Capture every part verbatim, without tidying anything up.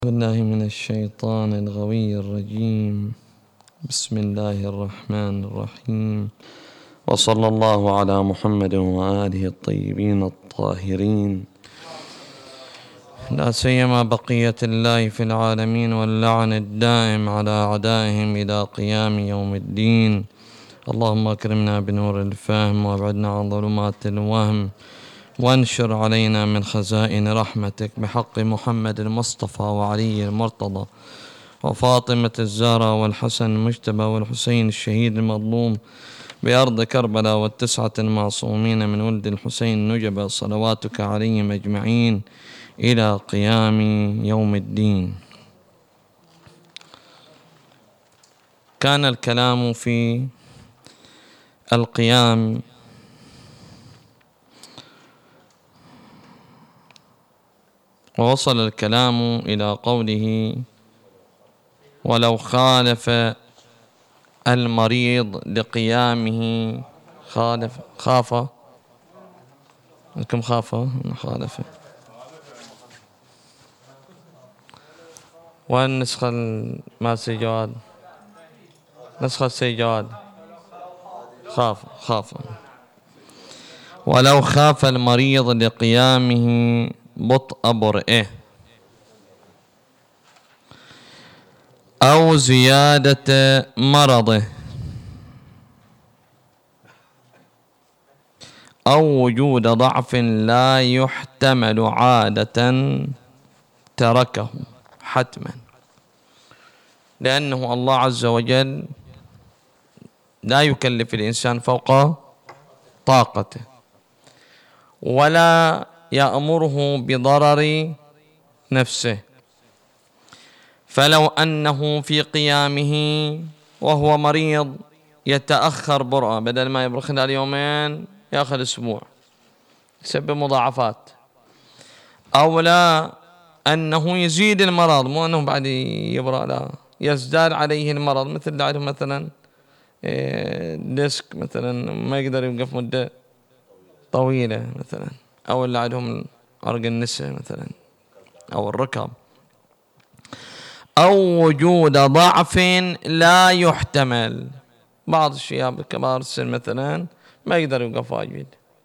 بالله من الشيطان الغوي الرجيم. بسم الله الرحمن الرحيم، وصلى الله على محمد وآله الطيبين الطاهرين، لا سيما بقية الله في العالمين، واللعن الدائم على أعدائهم إلى قيام يوم الدين. اللهم أكرمنا بنور الفهم وابعدنا عن ظلمات الوهم، وانشر علينا من خزائن رحمتك بحق محمد المصطفى وعلي المرتضى وفاطمة الزهراء والحسن المجتبى والحسين الشهيد المظلوم بأرض كربلاء والتسعة المعصومين من ولد الحسين نجبة، صلواتك عليهم أجمعين إلى قيام يوم الدين. كان الكلام في القيام ووصل الكلام إلى قوله: ولو خالف المريض لقيامه خالف خاف كم خاف خالف. والنسخة ما سي جواد نسخة سي جواد خاف خاف ولو خاف المريض لقيامه بطء برئه أو زيادة مرضه أو وجود ضعف لا يحتمل عادة تركه حتما، لأنه الله عز وجل لا يكلف الإنسان فوق طاقته، ولا يأمره بضرر نفسه. فلو أنه في قيامه وهو مريض يتأخر برأة، بدل ما يبرأ خلال يومين يأخذ أسبوع، يسبب مضاعفات. أو لا أنه يزيد المرض، مو أنه بعد يبرأ، لا، يزداد عليه المرض، مثل اللي عندهم مثلا ديسك مثلا ما يقدر يوقف مدة طويلة مثلا، أو اللي عندهم عرق النساء مثلا، أو الركب، أو وجود ضعف لا يحتمل. بعض الشباب كبار السن مثلا ما يقدر يوقف واجد،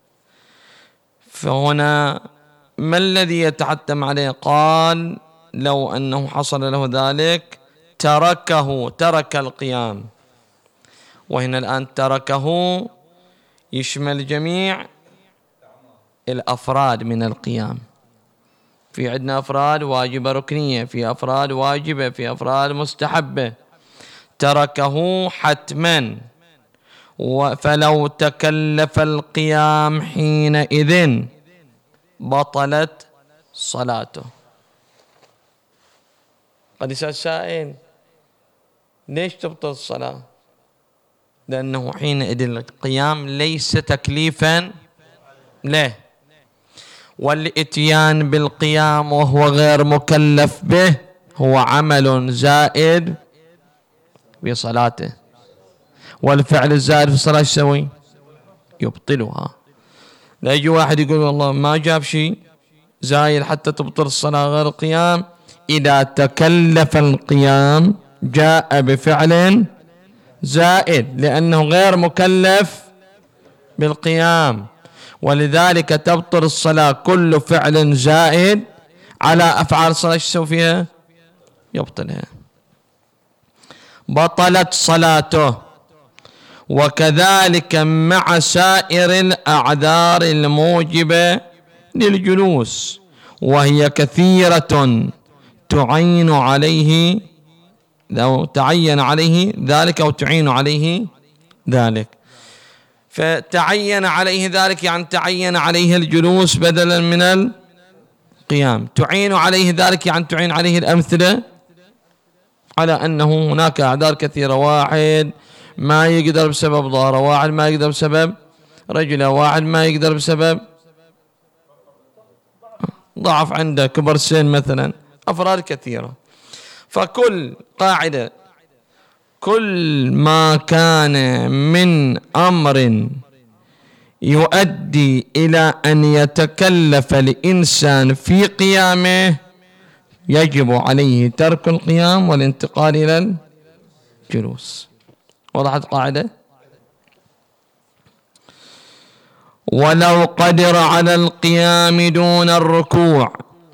فهنا ما الذي يتحتم عليه؟ قال: لو أنه حصل له ذلك تركه ترك القيام. وهنا الآن تركه يشمل جميع الأفراد من القيام. في عندنا أفراد واجبة ركنية، في أفراد واجبة، في أفراد مستحبة. تركه حتما، فلو تكلف القيام حينئذ بطلت صلاته. قد يسأل سائل: ليش تبطل الصلاة؟ لأنه حينئذ القيام ليس تكليفا له، والإتيان بالقيام وهو غير مكلف به هو عمل زائد في صلاته، والفعل الزائد في الصلاة يسوي يبطلها. لا يجي واحد يقول والله ما جاب شيء زايد حتى تبطل الصلاة غير القيام. إذا تكلف القيام جاء بفعل زائد، لأنه غير مكلف بالقيام، ولذلك تبطل الصلاة كل فعل زائد على أفعال الصلاة. ايش يسوي فيها؟ يبطلها، بطلت صلاته. وكذلك مع سائر الأعذار الموجبة للجلوس، وهي كثيرة تعين عليه لو تعين عليه ذلك أو تعين عليه ذلك. فتعين عليه ذلك يعني تعين عليه الجلوس بدلا من القيام. تعين عليه ذلك يعني تعين عليه الأمثلة على أنه هناك أعذار كثيرة. واحد ما يقدر بسبب ظهره، واحد ما يقدر بسبب رجله، واحد ما يقدر بسبب ضعف عنده، كبر سن مثلا، أفراد كثيرة. فكل قاعدة، كل ما كان من أمر يؤدي إلى أن يتكلف الإنسان في قيامه يجب عليه ترك القيام والانتقال إلى الجلوس. وضحت قاعدة؟ ولو قدر على القيام دون الركوع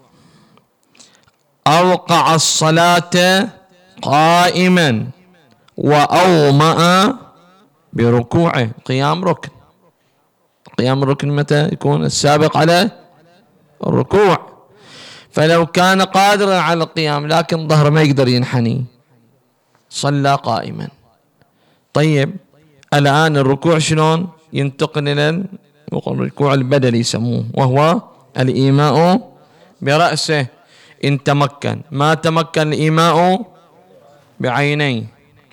أوقع الصلاة قائما وأومأ بركوعه. قيام ركن، قيام الركن متى يكون؟ السابق على الركوع. فلو كان قادرا على القيام لكن ظهره ما يقدر ينحني صلى قائما. طيب الآن الركوع شلون ينتقل إلى الركوع البدني يسموه، وهو الإيماء برأسه إن تمكن. ما تمكن الإيماء بعينيه.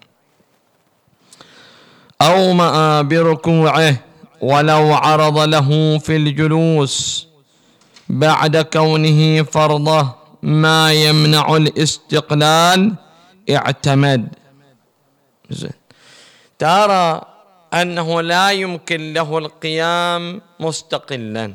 أومأ بركوعه ولو عرض له في الجلوس بعد كونه فرضه ما يمنع الاستقلال اعتمد. زين. ترى أنه لا يمكن له القيام مستقلا،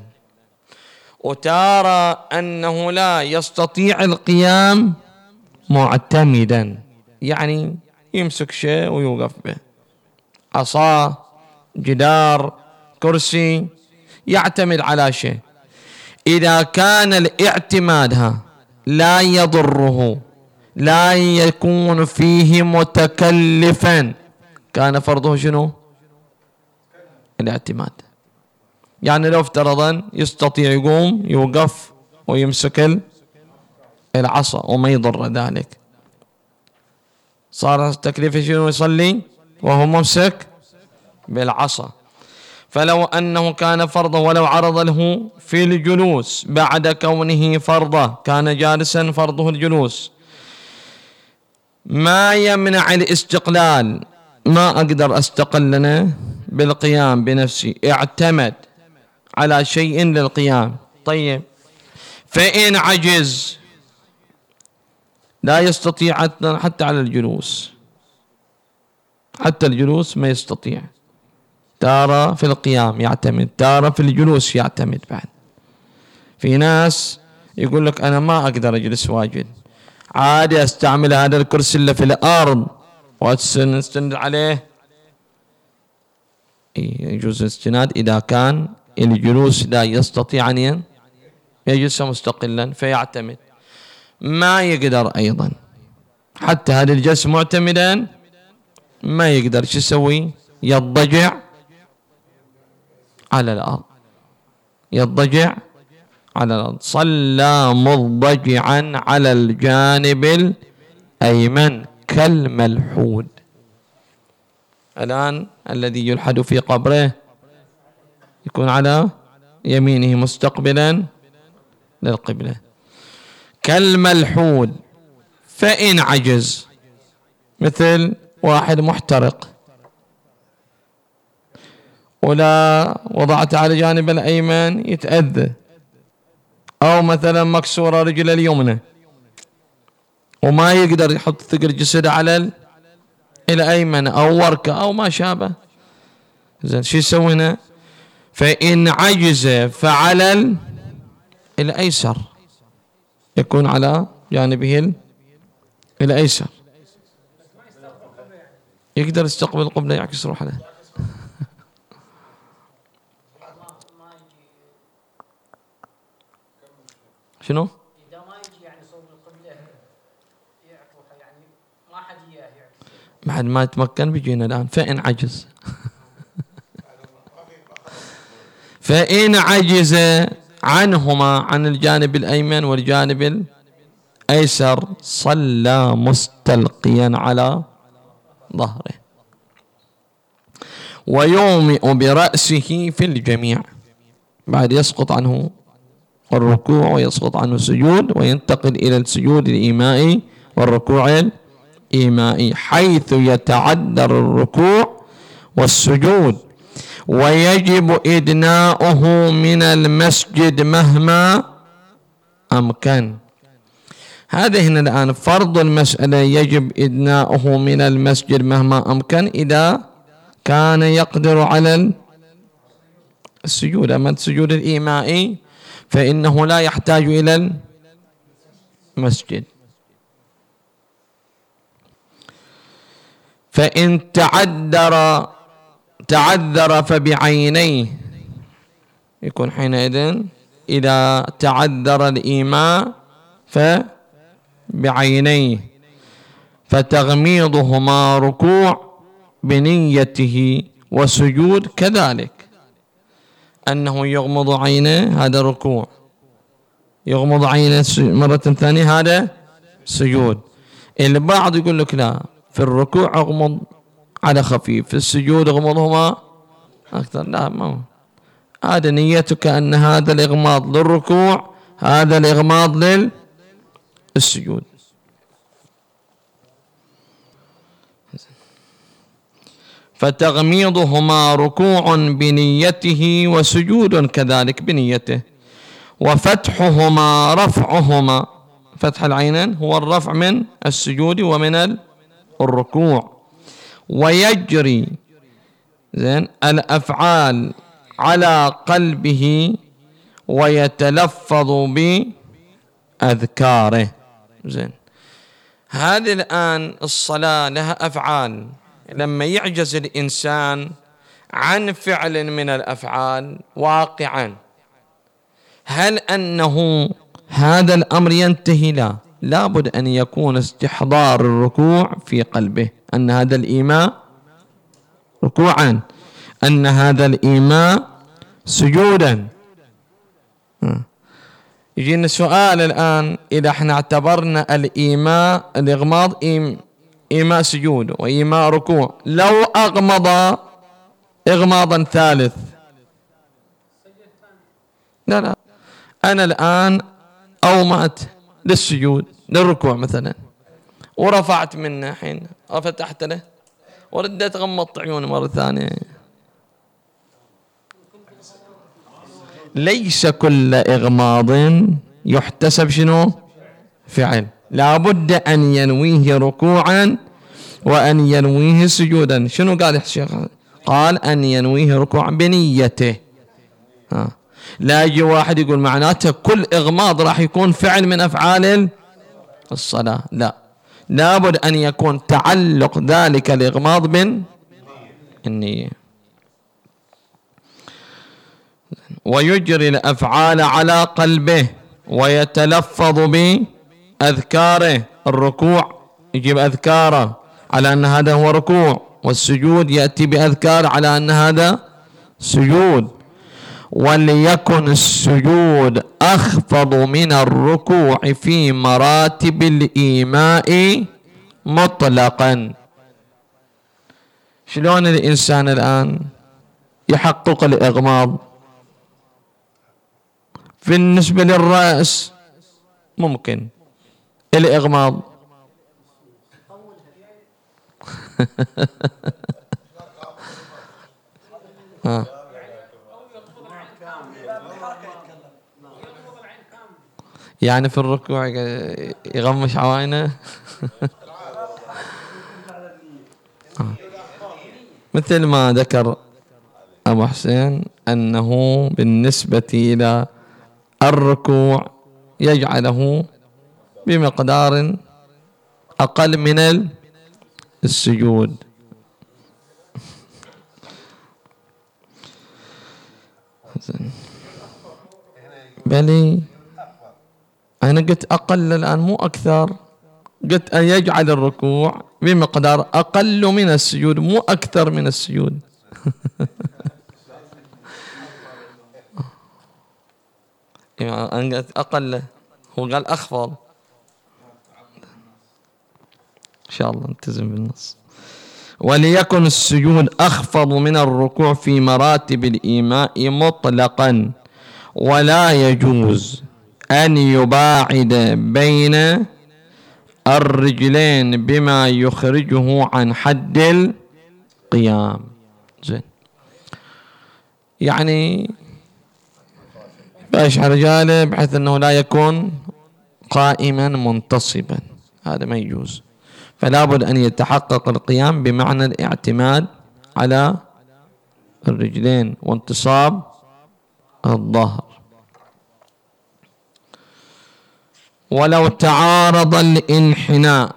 وترى أنه لا يستطيع القيام معتمدا، يعني يمسك شيء ويوقف به، عصا، جدار، كرسي، يعتمد على شيء. إذا كان الاعتماد لا يضره، لا يكون فيه متكلفا، كان فرضه شنو؟ الاعتماد. يعني لو افترضا يستطيع يقوم يوقف ويمسك العصا وما يضر ذلك، صار تكليفه شنو؟ يصلي وهو ممسك بالعصا. فلو أنه كان فرضا ولو عرض له في الجلوس بعد كونه فرضا، كان جالسا فرضه الجلوس، ما يمنع الاستقلال، ما أقدر أستقل أنا بالقيام بنفسي، اعتمد على شيء للقيام. طيب فإن عجز لا يستطيع حتى على الجلوس، حتى الجلوس ما يستطيع، تارة في القيام يعتمد، تارة في الجلوس يعتمد. بعد في ناس يقول لك أنا ما أقدر أجلس واجد، عادي أستعمل هذا الكرسي اللي في الأرض وأستند عليه. يجوز الاستناد إذا كان الجلوس لا يستطيع أن يجلس مستقلا فيعتمد. ما يقدر أيضا حتى هذا الجلس معتمدا ما يقدر، شو يسوي؟ يضجع على الأرض، يضجع على الأرض. صلى مضجعا على الجانب الأيمن كالملحود. الآن الذي يلحد في قبره يكون على يمينه مستقبلا للقبلة كالملحود. فإن عجز، مثل واحد محترق ولا وضعت على جانب الأيمن يتأذى، أو مثلا مكسورة رجل اليمنى وما يقدر يحط ثقل جسده على الأيمن أو وركة أو ما شابه، زين شو يسوي هنا؟ فإن عجز فعلى الأيسر، يكون على جانبه الأيسر، يقدر يستقبل القبلة يعكس روحه. شنو؟ إذا ما يجي يعني صوب القبلة يعكسها، يعني ما حد يعكس، بعد ما يتمكن بيجينا الآن. فإن عجز فإن عجز عنهما، عن الجانب الأيمن والجانب الأيسر، صلى مستلقيا على ظهره ويومئ برأسه في الجميع. بعد يسقط عنه الركوع ويسقط عنه السجود وينتقل إلى السجود الإيمائي والركوع الإيمائي، حيث يتعذر الركوع والسجود ويجب إدناؤه من المسجد مهما أمكن. هذا هنا الآن فرض المسألة، يجب إدناؤه من المسجد مهما أمكن إذا كان يقدر على السجود. أما السجود الإيمائي فإنه لا يحتاج إلى مسجد. فإن تعذر تعذر فبعينيه، يكون حينئذ إذا تعذر الإيماء فبعينيه، فتغميضهما ركوع بنيته، وسجود كذلك، أنه يغمض عينه هذا ركوع، يغمض عينه مرة ثانية هذا سجود. البعض يقول لك لا، في الركوع اغمض على خفيف، في السجود اغمضهما أكثر. لا، ما هذا نيتك أن هذا الإغماض للركوع، هذا الإغماض للسجود. فتغميضهما ركوع بنيته، وسجود كذلك بنيته، وفتحهما رفعهما، فتح العينين هو الرفع من السجود ومن الركوع. ويجري زين الأفعال على قلبه ويتلفظ بأذكاره. زين، هذه الآن الصلاة لها أفعال. لما يعجز الإنسان عن فعل من الأفعال واقعا، هل أنه هذا الأمر ينتهي؟ لا، لابد أن يكون استحضار الركوع في قلبه، أن هذا الإيماء ركوعا، أن هذا الإيماء سجودا. يجينا سؤال الآن، إذا احنا اعتبرنا الإيماء الإغماض إيماء سجود وإيماء ركوع، لو أغمض إغماضا ثالث، لا لا، أنا الآن أومأت للسجود للركوع مثلا، ورفعت منه حين فتحت له وردت غمضت عيوني مرة ثانية، ليس كل إغماض يحتسب شنو؟ فعل، لابد أن ينويه ركوعا وأن ينويه سجودا. شنو قال الشيخ؟ قال أن ينويه ركوعا بنيته. ها. لا يجي واحد يقول معناته كل إغماض راح يكون فعل من أفعال الصلاة، لا، لابد أن يكون تعلق ذلك الإغماض بالنية. ويجري الأفعال على قلبه ويتلفظ بأذكاره. الركوع يجيب أذكاره على أن هذا هو ركوع، والسجود يأتي بأذكار على أن هذا سجود. وليكن السجود أخفض من الركوع في مراتب الإيماء مطلقا. شلون الإنسان الآن يحقق الإغماض؟ بالنسبة للرأس ممكن الإغماض ها. يعني في الركوع يغمش عوائنه مثل ما ذكر أبو حسين أنه بالنسبة إلى الركوع يجعله بمقدار أقل من السجود. بلي أنا قلت أقل الآن مو أكثر، قلت أن يجعل الركوع بمقدار أقل من السجود مو أكثر من السجود. أنا قلت أقل، هو قال أخفض. إن شاء الله نلتزم بالنص. وليكن السجود أخفض من الركوع في مراتب الإيماء مطلقا، ولا يجوز أن يباعد بين الرجلين بما يخرجه عن حد القيام. زين، يعني بأشعر رجاله بحيث أنه لا يكون قائما منتصبا، هذا ما يجوز. فلا بد أن يتحقق القيام بمعنى الاعتماد على الرجلين وانتصاب الظهر. ولو تعارض الانحناء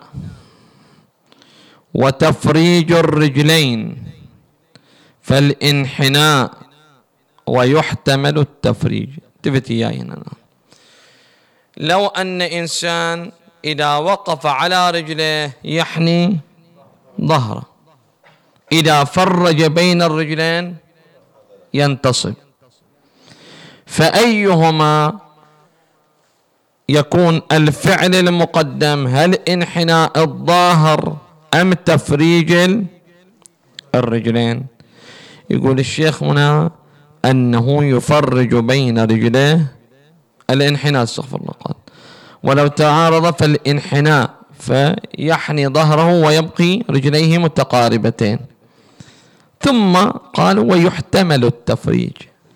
وتفريج الرجلين فالانحناء ويحتمل التفريج. انتبهت إياي هنا. لو أن إنسان إذا وقف على رجله يحني ظهره، إذا فرج بين الرجلين ينتصب، فأيهما يكون الفعل المقدم؟ هل انحناء الظاهر أم تفريج الرجلين؟ يقول الشيخ هنا أنه يفرج بين رجليه الانحناء، استغفر الله قال ولو تعارض فالانحناء فيحني ظهره ويبقي رجليه متقاربتين. ثم قال ويحتمل التفريج.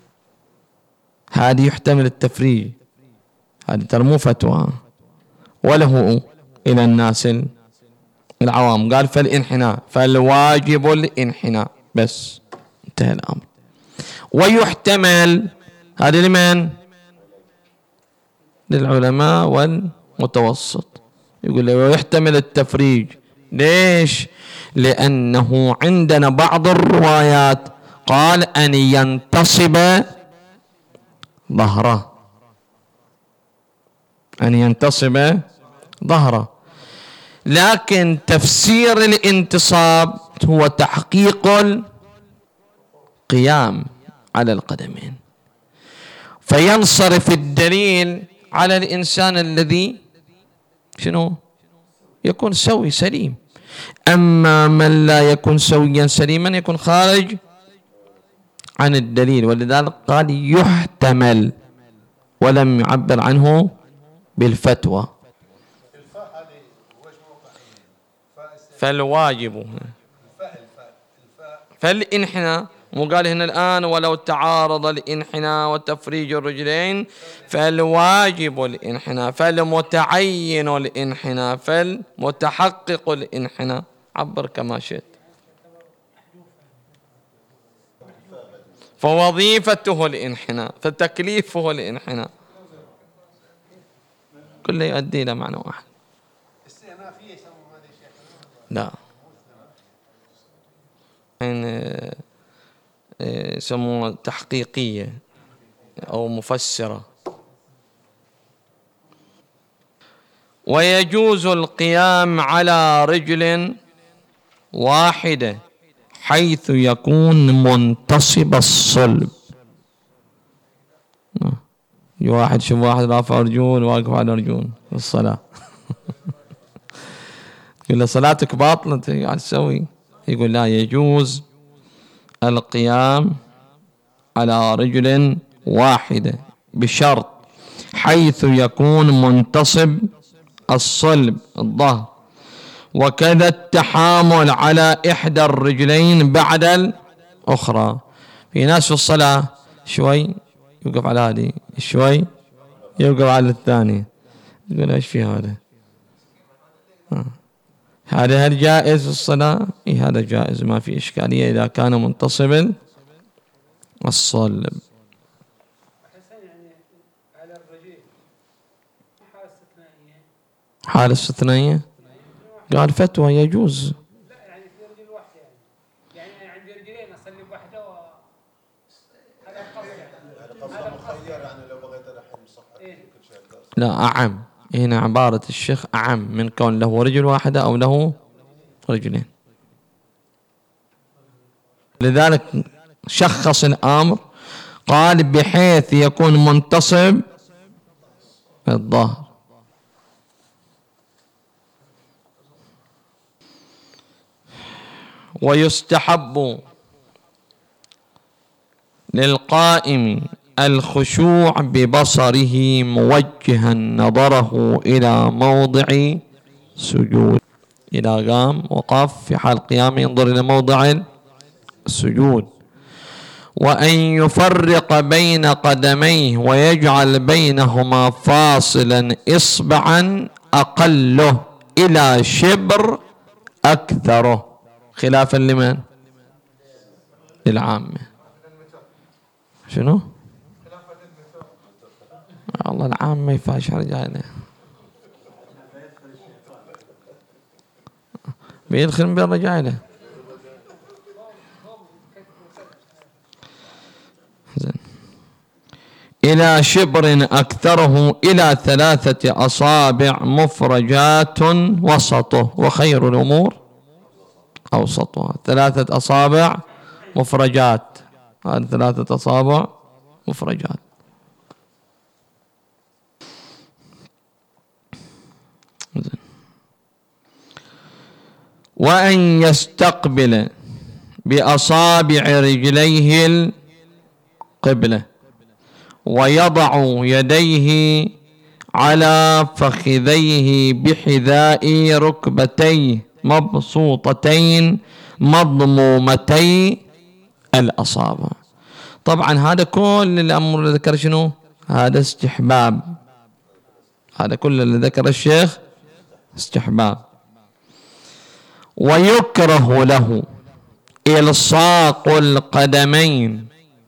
هذه يحتمل التفريج، هذه ترى مو فتوى وله إلى الناس العوام. قال فالانحناء فالواجب الانحناء بس، انتهى الأمر. ويحتمل هذه لمن؟ للعلماء والمتوسط. يقول له ويحتمل التفريج. ليش؟ لأنه عندنا بعض الروايات قال أن ينتصب ظهره، أن ينتصب ظهره، لكن تفسير الانتصاب هو تحقيق القيام على القدمين، فينصرف الدليل على الإنسان الذي شنو يكون سوي سليم. أما من لا يكون سويا سليما يكون خارج عن الدليل، ولذلك قال يحتمل ولم يعبر عنه بالفتوى. فالواجب فالانحناء، مو قال هنا الآن ولو تعارض الانحناء وتفريج الرجلين فالواجب الانحناء، فالمتعين الانحناء، فالمتحقق الانحناء، عبر كما شئت. فوظيفته الانحناء، فتكليفه الانحناء، كله يؤدي إلى معنى واحد. لا يعني يسموها تحقيقية أو مفسرة. ويجوز القيام على رجل واحدة حيث يكون منتصب الصلب. واحد شوف واحد رافع رجول واقف على رجول في الصلاة يقول له صلاتك باطلة، انت قاعد تسوي؟ يقول لا، يجوز القيام على رجل واحدة بشرط حيث يكون منتصب الصلب الظهر، وكذا التحامل على إحدى الرجلين بعد الأخرى. في ناس في الصلاة شوي يوقف على هذه، شوي يوقف على الثاني، يقول ايش في هذا؟ آه. هذا هل جائز في الصلاة؟ إيه هذا جائز، ما في إشكالية إذا كان منتصب الصلب. حالة استثنائية قال فتوى يجوز. لا يعني في رجل واحدة، يعني يعني عندي رجلين اصلي بواحدة و هذا القصد، يعني هذا مخير، يعني لو بغيت الحين صح كل شيء. لا أعم، هنا عبارة الشيخ أعم من كون له رجل واحدة أو له رجلين، لذلك شخص الأمر قال بحيث يكون منتصب الظهر. ويستحب للقائم الخشوع ببصره موجها نظره إلى موضع سجود. إذا قام وقف في حال قيام ينظر إلى موضع السجود، وأن يفرق بين قدميه ويجعل بينهما فاصلا إصبعا أقله إلى شبر أكثره، خلافا لمن؟ للعامة. شنو؟ الله العامة يفاش رجاله. بيدخل من بين رجاله. زين. إلى شبر أكثره إلى ثلاثة أصابع مفرجات وسطه، وخير الأمور أوسطها. ثلاثة أصابع مفرجات، هذه ثلاثة أصابع مفرجات. وأن يستقبل بأصابع رجليه القبلة، ويضع يديه على فخذيه بحذاء ركبتيه مبسوطتين مضمومتي الأصابع. طبعا هذا كل الأمر اللي ذكر شنو؟ هذا استحباب، هذا كل اللي ذكر الشيخ استحباب. ويكره له إلصاق القدمين،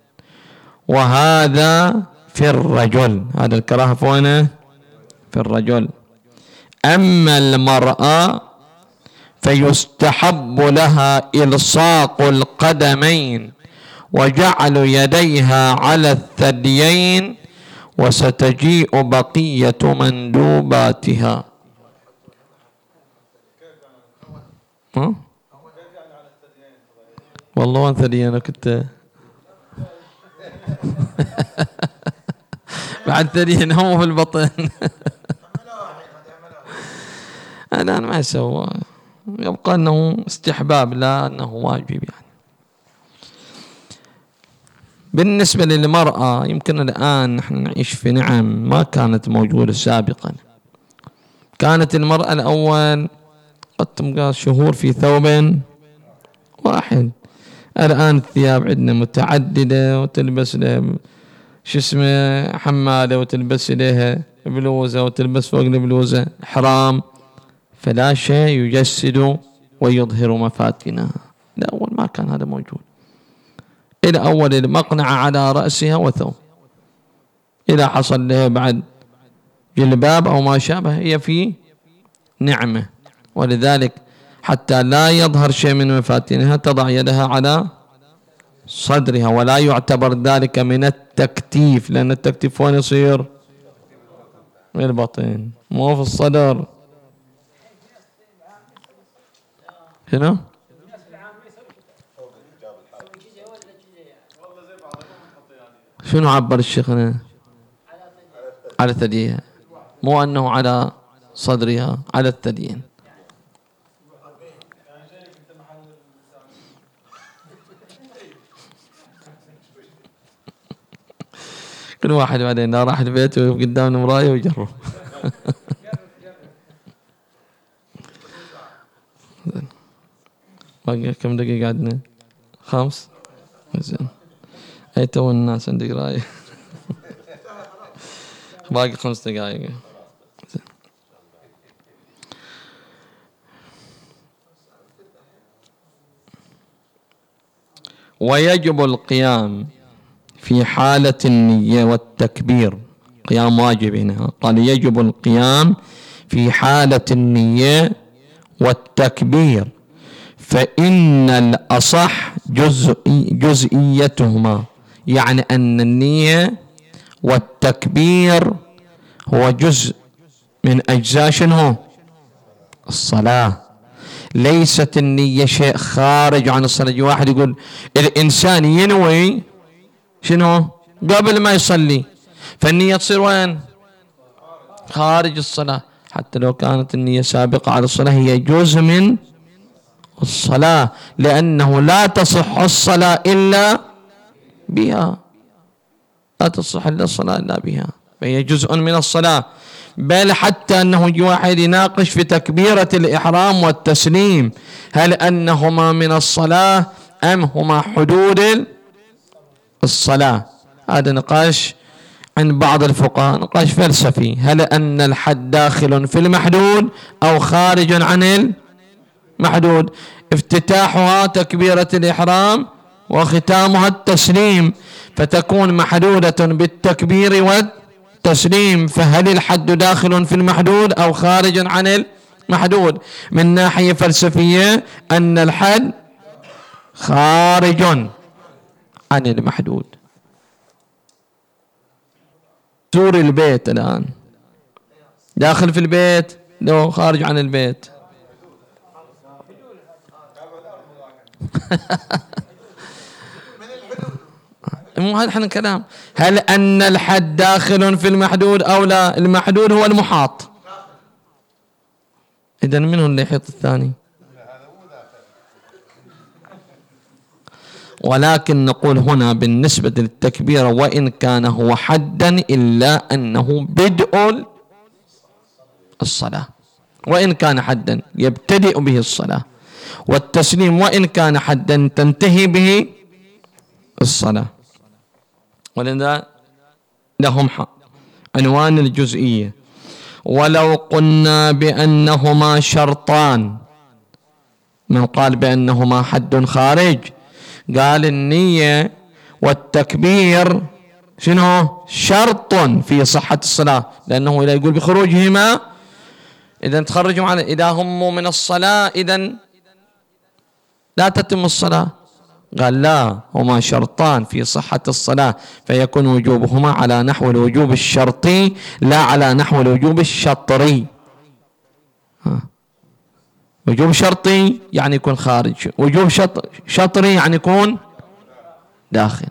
وهذا في الرجل، هذا الكراهة فوينه؟ في الرجل. أما المرأة فيستحب لها إلصاق القدمين وجعل يديها على الثديين، وستجيء بقية مندوباتها. ها؟ والله وين ثديين؟ أنا كنت بعد ثديين هم في البطن. أنا ما يسوى، يبقى أنه استحباب لا أنه واجب يعني. بالنسبة للمرأة يمكن الآن نحن نعيش في نعم ما كانت موجودة سابقا. كانت المرأة الأول قد تبقى شهور في ثوب واحد، الآن الثياب عندنا متعددة، وتلبس له شو اسمه حمالة، وتلبس لها بلوزة، وتلبس فوق البلوزة حرام، فلا شيء يجسد ويظهر مفاتنها. لا، أول ما كان هذا موجود. إلى أول المقنعة على رأسها وثوب، إذا حصل لها بعد جلباب أو ما شابه هي في نعمة. ولذلك حتى لا يظهر شيء من مفاتنها تضع يدها على صدرها، ولا يعتبر ذلك من التكتيف، لأن التكتيف وين يصير؟ من البطن، مو في الصدر. شنو؟ شنو عبر الشيخ هنا؟ على ثديها، مو أنه على صدرها، على الثديين. كل واحد بعدين راح البيت ويقف قدام المراية ويجرب. باقي كم دقيقة عندنا؟ خمس. زين. أي تو الناس عندك راية. باقي خمس دقائق. ويجب القيام في حالة النية والتكبير. قيام واجب هنا، قال يجب القيام في حالة النية والتكبير، فإن الأصح جزئي جزئيتهما، يعني أن النية والتكبير هو جزء من أجزاء شنو؟ الصلاة. ليست النية شيء خارج عن الصلاة. واحد يقول الإنسان ينوي شنو قبل ما يصلي، فالنية تصير وين؟ خارج الصلاة. حتى لو كانت النية سابقة على الصلاة هي جزء من الصلاة، لأنه لا تصح الصلاة إلا بها، لا تصح إلا الصلاة إلا بها، فهي جزء من الصلاة. بل حتى أنه يجي واحد يناقش في تكبيرة الإحرام والتسليم، هل أنهما من الصلاة أم هما حدود الصلاة؟ هذا نقاش عند بعض الفقهاء، نقاش فلسفي، هل أن الحد داخل في المحدود أو خارج عن المحدود؟ افتتاحها تكبيرة الإحرام وختامها التسليم، فتكون محدودة بالتكبير والتسليم، فهل الحد داخل في المحدود أو خارج عن محدود. من ناحية فلسفية أن الحد خارج عن المحدود. زور البيت الآن، داخل في البيت لو خارج عن البيت. مو هذا احنا كلام. هل أن الحد داخل في المحدود أو لا؟ المحدود هو المحاط. إذن من هو اللي يحيط الثاني؟ ولكن نقول هنا بالنسبة للتكبير وإن كان هو حدا إلا أنه بدء الصلاة، وإن كان حدا يبتدئ به الصلاة، والتسليم وإن كان حدا تنتهي به الصلاة. ولذا لهم عنوان الجزئية. ولو قلنا بأنهما شرطان، من قال بأنهما حد خارج؟ قال النية والتكبير شنو؟ شرط في صحة الصلاة، لأنه إذا يقول بخروجهما إذا تخرجوا على إذا هم من الصلاة إذا لا تتم الصلاة. قال لا، هما شرطان في صحة الصلاة، فيكون وجوبهما على نحو الوجوب الشرطي لا على نحو الوجوب الشطري. ها. وجوب شرطي يعني يكون خارج، وجوب شط... شطري يعني يكون داخل.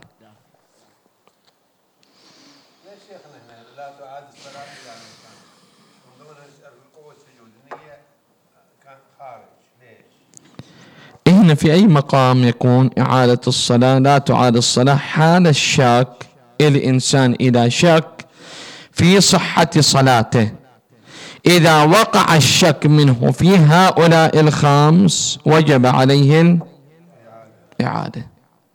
ليش شيخنا لا تعاد الصلاة يعني من ضمن الركوع والسجود النية كان خارج؟ ليش؟ هنا في أي مقام يكون إعادة الصلاة لا تعاد الصلاة حال الشك. الإنسان إذا شك في صحة صلاته، إذا وقع الشك منه في هؤلاء الخمس وجب عليه الإعادة.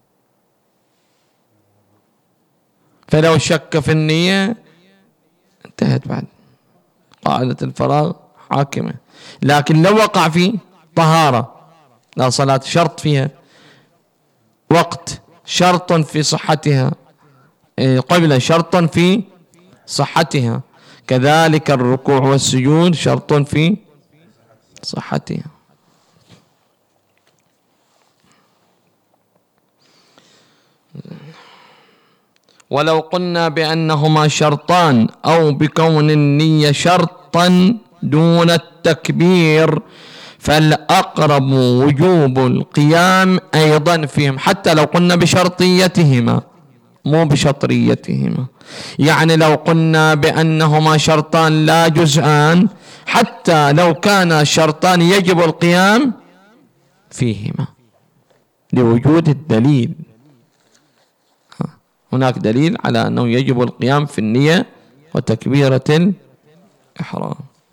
فلو شك في النية انتهت بعد، قاعدة الفراغ حاكمة. لكن لو وقع في طهارة لا صلاة شرط فيها، وقت شرط في صحتها، قبل شرط في صحتها، كذلك الركوع والسجود شرط في صحتها. ولو قلنا بأنهما شرطان أو بكون النية شرطا دون التكبير فالأقرب وجوب القيام أيضا فيهم، حتى لو قلنا بشرطيتهما مو بشطريتهما. يعني لو قلنا بأنهما شرطان لا جزءان، حتى لو كان شرطان يجب القيام فيهما لوجود الدليل. هناك دليل على أنه يجب القيام في النية وتكبيرة الإحرام.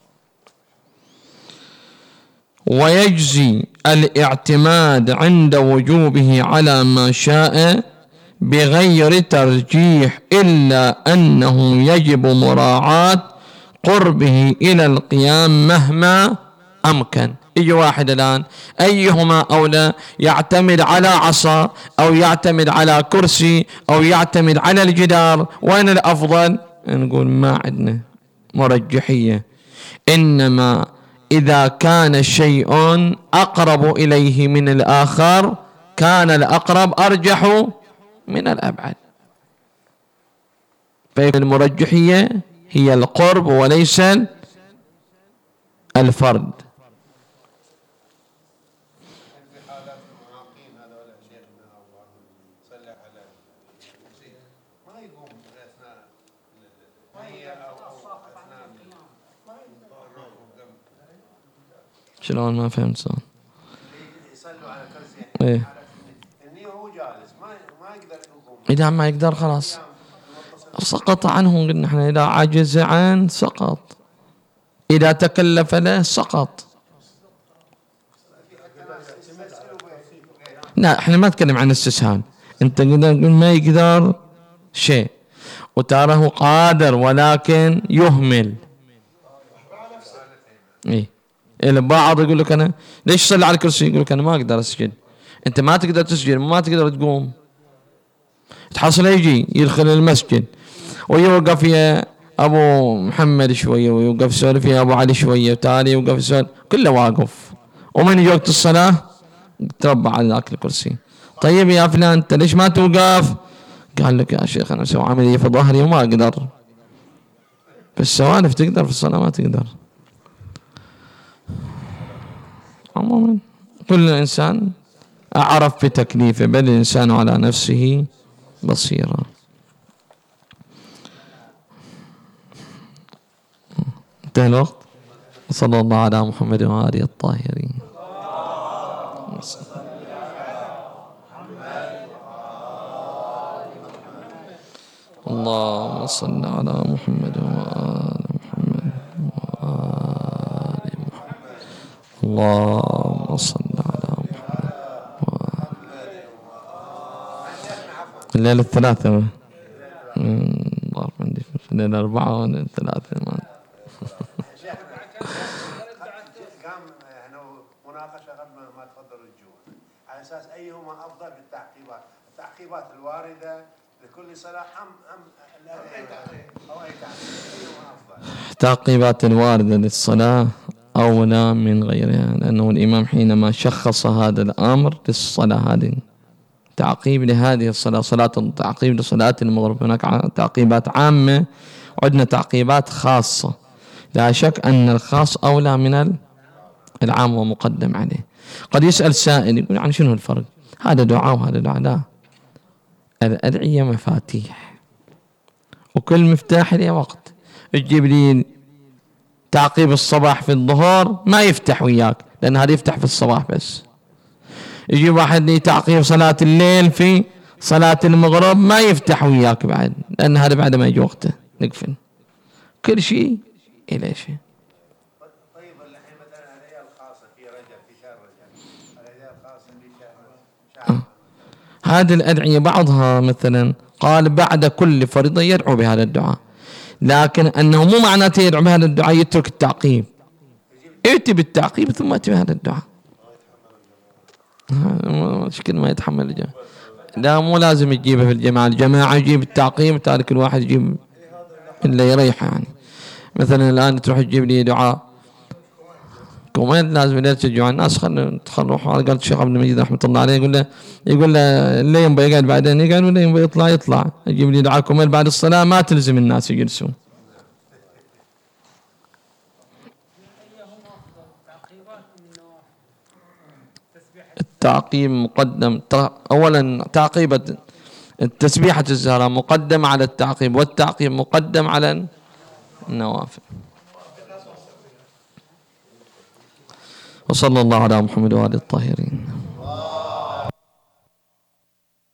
ويجزي الاعتماد عند وجوبه على ما شاء بغير ترجيح، إلا أنه يجب مراعاة قربه إلى القيام مهما أمكن. يجي واحد الآن أيهما أولى، يعتمد على عصا أو يعتمد على كرسي أو يعتمد على الجدار، وين الأفضل؟ نقول ما عندنا مرجحية، إنما إذا كان شيء أقرب إليه من الآخر كان الأقرب أرجح من الأبعد. فالمرجحية هي القرب وليس الفرد. شلون؟ ما فهمت صار. يصلوا على كرسي ايه النية وهو جالس ما ما يقدر يقوم. إذا ما يقدر خلاص سقط عنه. قلنا احنا إذا عجز عن سقط، إذا تكلف له سقط. لا احنا ما نتكلم عن الاستسهال. انت قلنا ما يقدر شيء وتراه قادر ولكن يهمل. ايه البعض يقول لك انا ليش صلي على الكرسي؟ يقول لك انا ما اقدر اسجد. انت ما تقدر تسجد، ما تقدر تقوم. تحصل يجي يدخل المسجد ويوقف أبو محمد شوية ويوقف يسولف فيها، أبو علي شوية وتالي يوقف يسولف، كله واقف. ومن يجي وقت الصلاة تربع على ذاك الكرسي. طيب يا فلان أنت ليش ما توقف؟ قال لك يا شيخ أنا أسوي عملية في ظهري وما أقدر. في السوالف تقدر، في الصلاة ما تقدر. عموما كل إنسان أعرف بتكليفه، بل الإنسان على نفسه بصيرا. انتهى الوقت. صلى الله على محمد وآله الطاهرين. اللهم صل على محمد وآل محمد وآل محمد. اللهم صل على محمد وآل الليلة الثلاثة ضارب عندي الليلة الأربعة ولا الثلاثة ما قام احنا مناقشة قبل ما تفضل الجوع على أساس أيهما أفضل في التعقيبات، التعقيبات الواردة لكل صلاة أم أم أو أي تعقيب أيهما أفضل؟ التعقيبات الواردة للصلاة أولى من غيرها، لأنه الإمام حينما شخص هذا الأمر للصلاة هذه تعقيب لهذه الصلاة، صلاة تعقيب لصلاة المغرب. هناك تعقيبات عامة وعندنا تعقيبات خاصة. لا شك أن الخاص أولى من العام ومقدم عليه. قد يسأل سائل يقول يعني شنو الفرق؟ هذا دعاء وهذا دعاء. لا، الأدعية مفاتيح وكل مفتاح له وقت. تجيب لي تعقيب الصباح في الظهر ما يفتح وياك، لأن هذا يفتح في الصباح بس. يجيب واحد لي تعقيب صلاة الليل في صلاة المغرب ما يفتح وياك بعد، لأن هذا بعد ما يجي وقته نقفل. كل شيء إلى شيء. طيب الحين مثلا الأدعية الخاصة في رجب، في شهر رجب، الأدعية الخاصة في شهر شهر هذه الأدعية بعضها مثلا قال بعد كل فريضة يدعو بهذا الدعاء، لكن أنه مو معناته يدعو بهذا الدعاء يترك التعقيب، ائتي بالتعقيب ثم ائتي بهذا الدعاء. مشكلة ما يتحمل الجماعة. لا مو لازم يجيبه في الجماعة، الجماعة يجيب التعقيب وتارك الواحد يجيب اللي يريحه. يعني مثلا الآن تروح تجيب لي دعاء كمان لازم ليلة الجمعة الناس خلوا تخرجوا. قالت الشيخ عبد المجيد رحمة الله عليه يقول له يقول له اللي ينبغي يقعد بعدين يقعد ولا ينبغي يطلع يطلع. يجيب لي دعاء كمان بعد الصلاة ما تلزم الناس يجلسوا. التعقيب مقدم أولا، تعقيبة التسبيحة الزهراء مقدم على التعقيب، والتعقيب مقدم على النوافل. وصلى الله على محمد وآله الطاهرين.